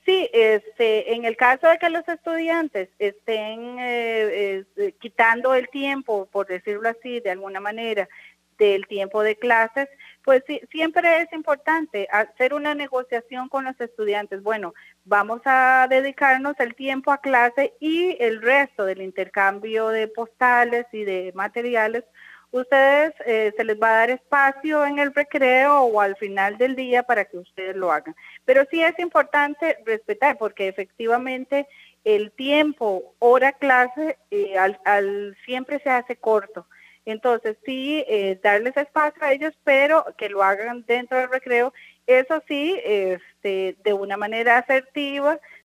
Sí, en el caso de que los estudiantes estén quitando el tiempo, por decirlo así, de alguna manera, del tiempo de clases, pues sí, siempre es importante hacer una negociación con los estudiantes. Bueno, vamos a dedicarnos el tiempo a clase y el resto del intercambio de postales y de materiales, ustedes se les va a dar espacio en el recreo o al final del día para que ustedes lo hagan. Pero sí es importante respetar porque efectivamente el tiempo hora clase siempre se hace corto. Entonces sí, darles espacio a ellos, pero que lo hagan dentro del recreo. Eso sí, de una manera asertiva,